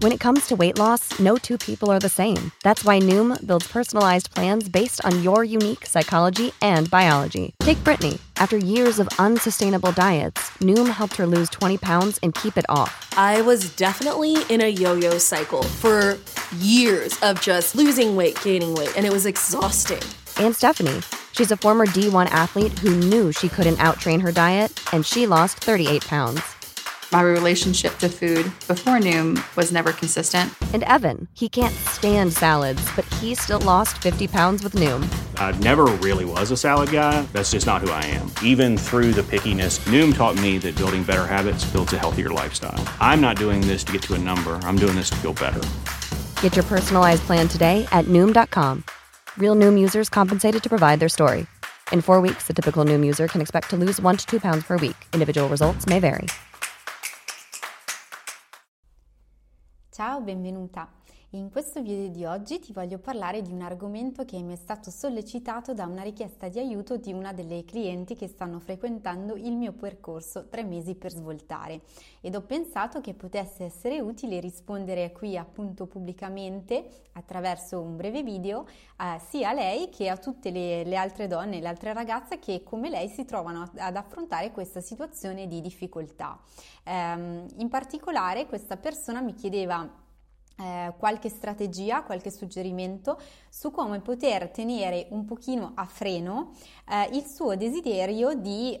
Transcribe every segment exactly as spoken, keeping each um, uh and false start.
When it comes to weight loss, no two people are the same. That's why Noom builds personalized plans based on your unique psychology and biology. Take Brittany. After years of unsustainable diets, Noom helped her lose twenty pounds and keep it off. I was definitely in a yo-yo cycle for years of just losing weight, gaining weight, and it was exhausting. And Stephanie. She's a former D one athlete who knew she couldn't outtrain her diet, and she lost thirty-eight pounds. My relationship to food before Noom was never consistent. And Evan, he can't stand salads, but he still lost fifty pounds with Noom. I never really was a salad guy. That's just not who I am. Even through the pickiness, Noom taught me that building better habits builds a healthier lifestyle. I'm not doing this to get to a number. I'm doing this to feel better. Get your personalized plan today at Noom dot com. Real Noom users compensated to provide their story. In four weeks, the typical Noom user can expect to lose one to two pounds per week. Individual results may vary. Ciao, benvenuta. In questo video di oggi ti voglio parlare di un argomento che mi è stato sollecitato da una richiesta di aiuto di una delle clienti che stanno frequentando il mio percorso tre mesi per svoltare, ed ho pensato che potesse essere utile rispondere qui appunto pubblicamente attraverso un breve video eh, sia a lei che a tutte le, le altre donne, le altre ragazze che come lei si trovano ad affrontare questa situazione di difficoltà. Ehm, in particolare questa persona mi chiedeva Eh, qualche strategia, qualche suggerimento su come poter tenere un pochino a freno eh, il suo desiderio di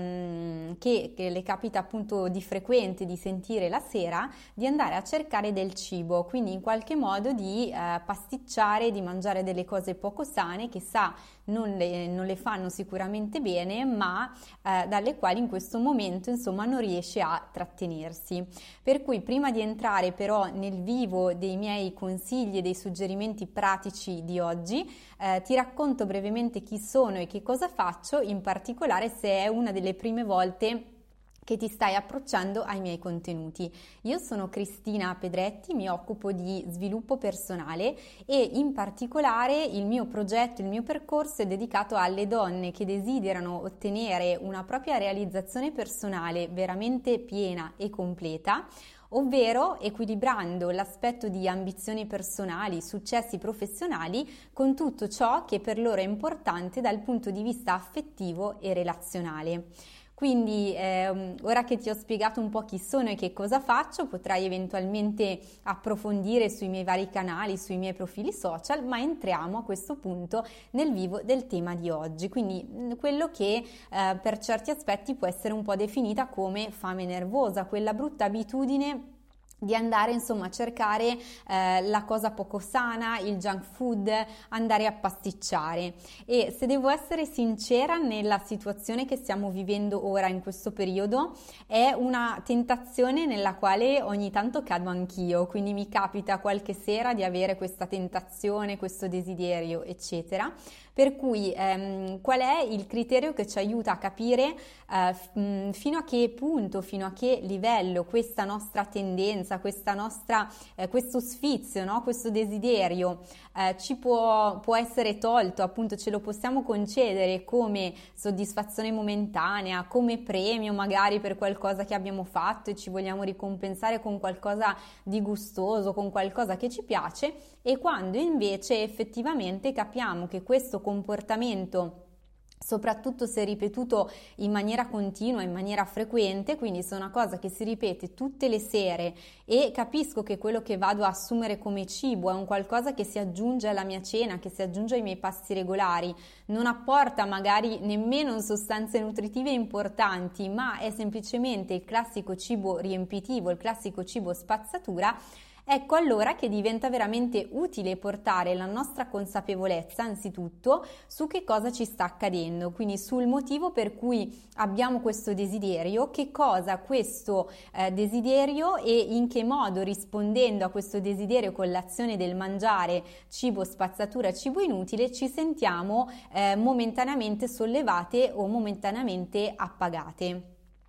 ehm, che, che le capita appunto di frequente di sentire la sera di andare a cercare del cibo, quindi in qualche modo di eh, pasticciare, di mangiare delle cose poco sane che sa non le, non le fanno sicuramente bene, ma eh, dalle quali in questo momento insomma non riesce a trattenersi. Per cui prima di entrare però nel vivo dei miei consigli e dei suggerimenti pratici di oggi, eh, ti racconto brevemente chi sono e che cosa faccio, in particolare se è una delle prime volte che ti stai approcciando ai miei contenuti. Io sono Cristina Pedretti, mi occupo di sviluppo personale e in particolare il mio progetto, il mio percorso è dedicato alle donne che desiderano ottenere una propria realizzazione personale veramente piena e completa, ovvero equilibrando l'aspetto di ambizioni personali, successi professionali con tutto ciò che per loro è importante dal punto di vista affettivo e relazionale. Quindi eh, ora che ti ho spiegato un po' chi sono e che cosa faccio, potrai eventualmente approfondire sui miei vari canali, sui miei profili social, ma entriamo a questo punto nel vivo del tema di oggi, quindi quello che eh, per certi aspetti può essere un po' definita come fame nervosa, quella brutta abitudine di andare insomma a cercare eh, la cosa poco sana, il junk food, andare a pasticciare. E se devo essere sincera, nella situazione che stiamo vivendo ora in questo periodo è una tentazione nella quale ogni tanto cado anch'io, quindi mi capita qualche sera di avere questa tentazione, questo desiderio eccetera. Per cui ehm, qual è il criterio che ci aiuta a capire eh, f- fino a che punto, fino a che livello questa nostra tendenza, questa nostra, eh, questo sfizio, no? Questo desiderio eh, ci può, può essere tolto, appunto ce lo possiamo concedere come soddisfazione momentanea, come premio magari per qualcosa che abbiamo fatto e ci vogliamo ricompensare con qualcosa di gustoso, con qualcosa che ci piace, e quando invece effettivamente capiamo che questo comportamento, soprattutto se ripetuto in maniera continua, in maniera frequente, quindi se è una cosa che si ripete tutte le sere e capisco che quello che vado a assumere come cibo è un qualcosa che si aggiunge alla mia cena, che si aggiunge ai miei pasti regolari, non apporta magari nemmeno sostanze nutritive importanti, ma è semplicemente il classico cibo riempitivo, il classico cibo spazzatura, ecco allora che diventa veramente utile portare la nostra consapevolezza anzitutto su che cosa ci sta accadendo, quindi sul motivo per cui abbiamo questo desiderio, che cosa questo eh, desiderio e in che modo, rispondendo a questo desiderio con l'azione del mangiare cibo spazzatura, cibo inutile, ci sentiamo eh, momentaneamente sollevate o momentaneamente appagate.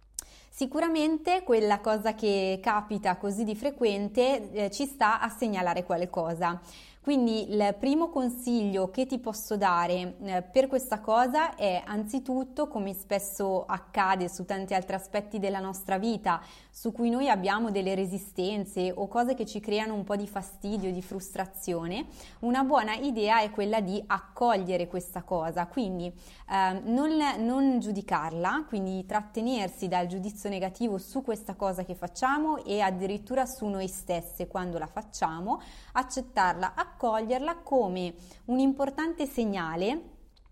Sicuramente quella cosa che capita così di frequente eh, ci sta a segnalare qualcosa. Quindi il primo consiglio che ti posso dare eh, per questa cosa è anzitutto, come spesso accade su tanti altri aspetti della nostra vita, su cui noi abbiamo delle resistenze o cose che ci creano un po' di fastidio, di frustrazione, una buona idea è quella di accogliere questa cosa, quindi eh, non, non giudicarla, quindi trattenersi dal giudizio negativo su questa cosa che facciamo e addirittura su noi stesse quando la facciamo, accettarla, accoglierla come un importante segnale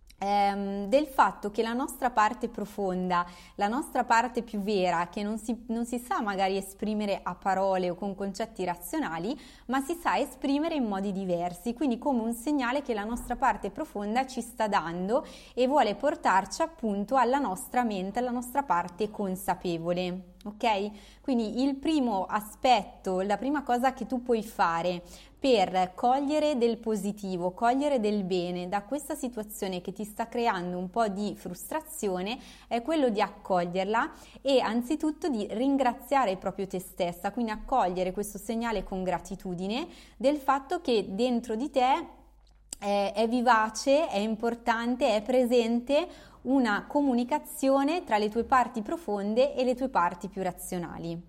ehm, del fatto che la nostra parte profonda, la nostra parte più vera, che non si, non si sa magari esprimere a parole o con concetti razionali, ma si sa esprimere in modi diversi, quindi come un segnale che la nostra parte profonda ci sta dando e vuole portarci appunto alla nostra mente, alla nostra parte consapevole. Ok? Quindi il primo aspetto, la prima cosa che tu puoi fare per cogliere del positivo, cogliere del bene da questa situazione che ti sta creando un po' di frustrazione è quello di accoglierla e anzitutto di ringraziare proprio te stessa, quindi accogliere questo segnale con gratitudine del fatto che dentro di te è, è vivace, è importante, è presente una comunicazione tra le tue parti profonde e le tue parti più razionali.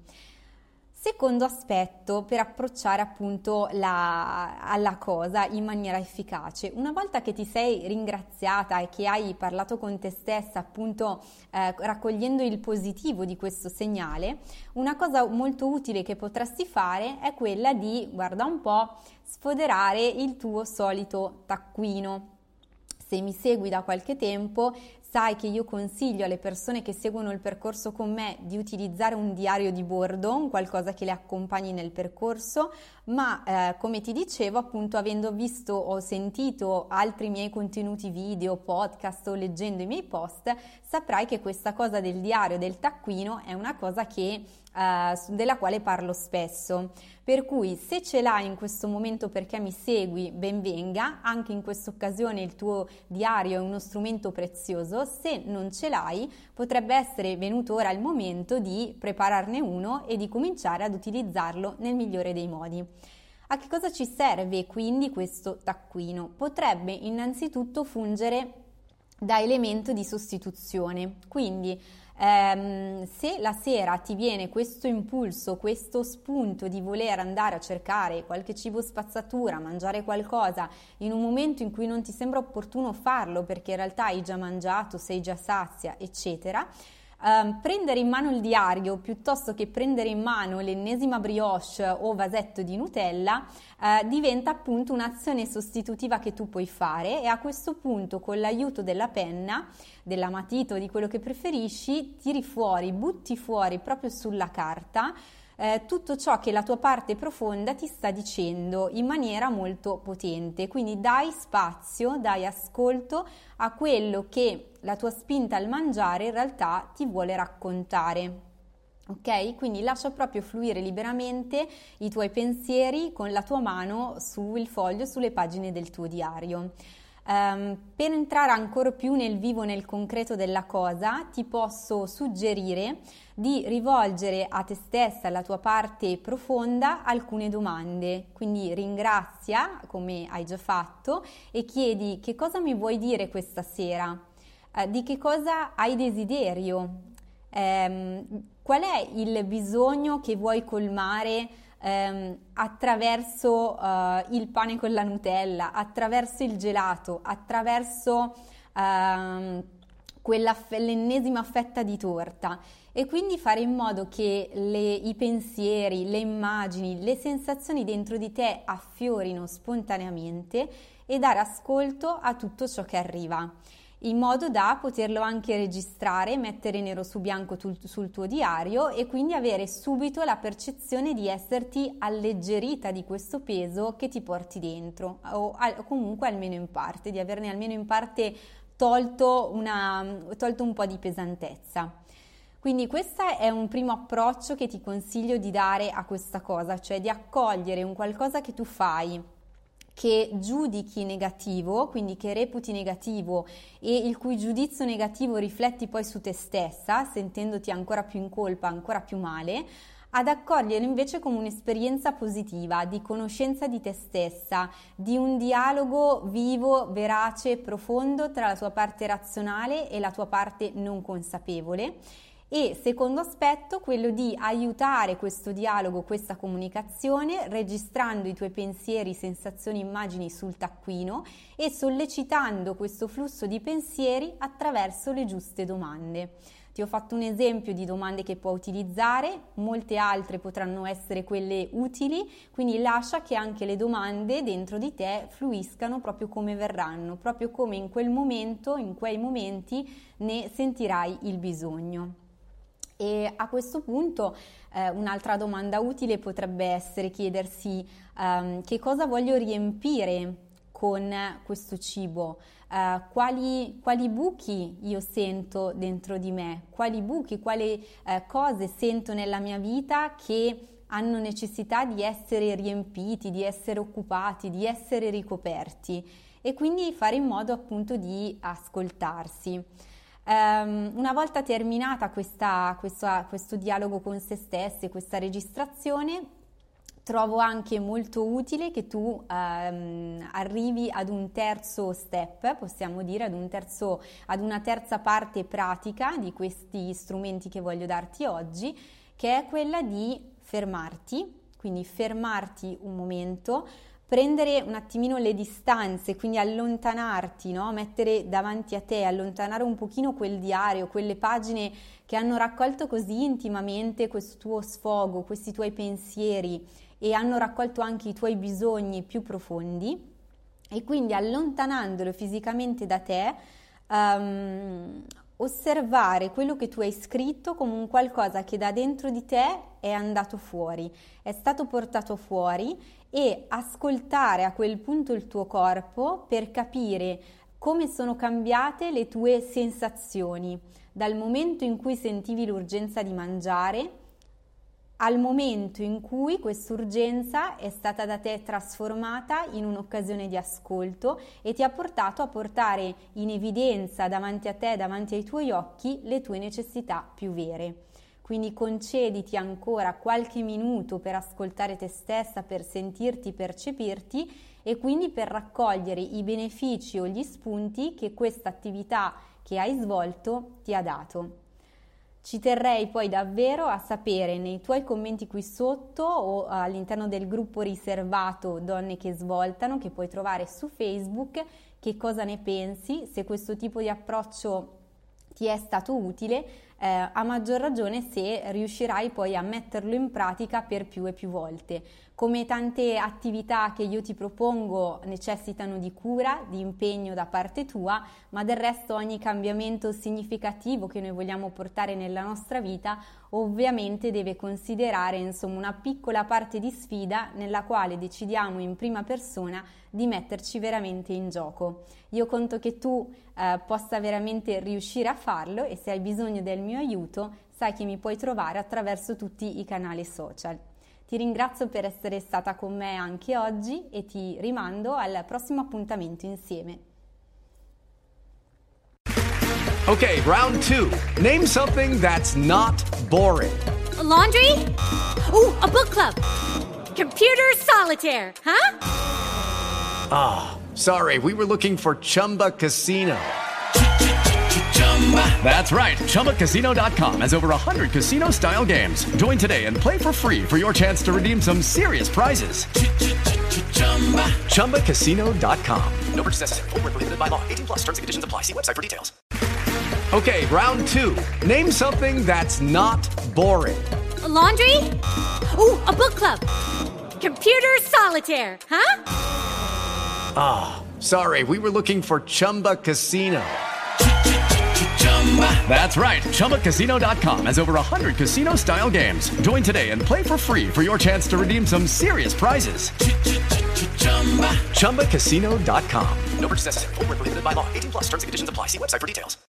Secondo aspetto per approcciare appunto la, alla cosa in maniera efficace. Una volta che ti sei ringraziata e che hai parlato con te stessa appunto eh, raccogliendo il positivo di questo segnale, una cosa molto utile che potresti fare è quella di, guarda un po', sfoderare il tuo solito taccuino. Se mi segui da qualche tempo, sai che io consiglio alle persone che seguono il percorso con me di utilizzare un diario di bordo, un qualcosa che le accompagni nel percorso, ma eh, come ti dicevo, appunto, avendo visto o sentito altri miei contenuti video, podcast o leggendo i miei post, saprai che questa cosa del diario, del taccuino, è una cosa che Uh, della quale parlo spesso, per cui se ce l'hai in questo momento perché mi segui, ben venga, anche in questa occasione il tuo diario è uno strumento prezioso. Se non ce l'hai, potrebbe essere venuto ora il momento di prepararne uno e di cominciare ad utilizzarlo nel migliore dei modi. A che cosa ci serve quindi questo taccuino? Potrebbe innanzitutto fungere da elemento di sostituzione, quindi ehm, se la sera ti viene questo impulso, questo spunto di voler andare a cercare qualche cibo spazzatura, mangiare qualcosa in un momento in cui non ti sembra opportuno farlo perché in realtà hai già mangiato, sei già sazia, eccetera, Um, prendere in mano il diario piuttosto che prendere in mano l'ennesima brioche o vasetto di Nutella uh, diventa appunto un'azione sostitutiva che tu puoi fare, e a questo punto con l'aiuto della penna, della matita o di quello che preferisci, tiri fuori, butti fuori proprio sulla carta Eh, tutto ciò che la tua parte profonda ti sta dicendo in maniera molto potente. Quindi dai spazio, dai ascolto a quello che la tua spinta al mangiare in realtà ti vuole raccontare. Ok? Quindi lascia proprio fluire liberamente i tuoi pensieri con la tua mano sul foglio, sulle pagine del tuo diario. Um, per entrare ancora più nel vivo, nel concreto della cosa, ti posso suggerire di rivolgere a te stessa, alla tua parte profonda, alcune domande. Quindi ringrazia, come hai già fatto, e chiedi: che cosa mi vuoi dire questa sera? Uh, di che cosa hai desiderio? Um, qual è il bisogno che vuoi colmare ehm, attraverso uh, il pane con la Nutella, attraverso il gelato, attraverso uh, quella, l'ennesima fetta di torta? E quindi fare in modo che le, i pensieri, le immagini, le sensazioni dentro di te affiorino spontaneamente e dare ascolto a tutto ciò che arriva, in modo da poterlo anche registrare, mettere nero su bianco tu, sul tuo diario, e quindi avere subito la percezione di esserti alleggerita di questo peso che ti porti dentro, o al, comunque almeno in parte, di averne almeno in parte tolto, una, tolto un po' di pesantezza. Quindi questo è un primo approccio che ti consiglio di dare a questa cosa, cioè di accogliere un qualcosa che tu fai, che giudichi negativo, quindi che reputi negativo e il cui giudizio negativo rifletti poi su te stessa, sentendoti ancora più in colpa, ancora più male, ad accoglierlo invece come un'esperienza positiva, di conoscenza di te stessa, di un dialogo vivo, verace, profondo tra la tua parte razionale e la tua parte non consapevole. E secondo aspetto, quello di aiutare questo dialogo, questa comunicazione, registrando i tuoi pensieri, sensazioni, immagini sul taccuino e sollecitando questo flusso di pensieri attraverso le giuste domande. Ti ho fatto un esempio di domande che puoi utilizzare, molte altre potranno essere quelle utili, quindi lascia che anche le domande dentro di te fluiscano proprio come verranno, proprio come in quel momento, in quei momenti ne sentirai il bisogno. E a questo punto eh, un'altra domanda utile potrebbe essere chiedersi um, che cosa voglio riempire con questo cibo, uh, quali, quali buchi io sento dentro di me, quali buchi, quali uh, cose sento nella mia vita che hanno necessità di essere riempiti, di essere occupati, di essere ricoperti, e quindi fare in modo appunto di ascoltarsi. Um, una volta terminata questa, questa, questo dialogo con se stessi, questa registrazione, trovo anche molto utile che tu um, arrivi ad un terzo step, possiamo dire, ad, un terzo, ad una terza parte pratica di questi strumenti che voglio darti oggi, che è quella di fermarti, quindi fermarti un momento, prendere un attimino le distanze, quindi allontanarti, no? Mettere davanti a te, allontanare un pochino quel diario, quelle pagine che hanno raccolto così intimamente questo tuo sfogo, questi tuoi pensieri e hanno raccolto anche i tuoi bisogni più profondi, e quindi allontanandolo fisicamente da te, um, osservare quello che tu hai scritto come un qualcosa che da dentro di te è andato fuori, è stato portato fuori, e ascoltare a quel punto il tuo corpo per capire come sono cambiate le tue sensazioni dal momento in cui sentivi l'urgenza di mangiare al momento in cui quest'urgenza è stata da te trasformata in un'occasione di ascolto e ti ha portato a portare in evidenza davanti a te, davanti ai tuoi occhi, le tue necessità più vere. Quindi concediti ancora qualche minuto per ascoltare te stessa, per sentirti, percepirti e quindi per raccogliere i benefici o gli spunti che questa attività che hai svolto ti ha dato. Ci terrei poi davvero a sapere nei tuoi commenti qui sotto o all'interno del gruppo riservato Donne che Svoltano, che puoi trovare su Facebook, che cosa ne pensi, se questo tipo di approccio ti è stato utile, eh, a maggior ragione se riuscirai poi a metterlo in pratica per più e più volte. Come tante attività che io ti propongo necessitano di cura, di impegno da parte tua, ma del resto ogni cambiamento significativo che noi vogliamo portare nella nostra vita ovviamente deve considerare insomma una piccola parte di sfida nella quale decidiamo in prima persona di metterci veramente in gioco. Io conto che tu eh, possa veramente riuscire a farlo, e se hai bisogno del mio aiuto sai che mi puoi trovare attraverso tutti i canali social. Ti ringrazio per essere stata con me anche oggi e ti rimando al prossimo appuntamento insieme. Okay, round two. Name something that's not boring. A laundry? Ooh, a book club. Computer solitaire, huh? Ah, oh, sorry, we were looking for Chumba Casino. That's right, Chumba Casino dot com has over one hundred casino-style games. Join today and play for free for your chance to redeem some serious prizes. Chumba Casino dot com. No purchase necessary. Void where prohibited by law. eighteen plus. Terms and conditions apply. See website for details. Okay, round two. Name something that's not boring. A laundry? Ooh, a book club. Computer solitaire, huh? Ah, oh, sorry, we were looking for Chumba Casino. That's right, Chumba Casino dot com has over one hundred casino-style games. Join today and play for free for your chance to redeem some serious prizes. Chumba Casino dot com. No purchase necessary. Void where prohibited by law. eighteen plus. Terms and conditions apply. See website for details.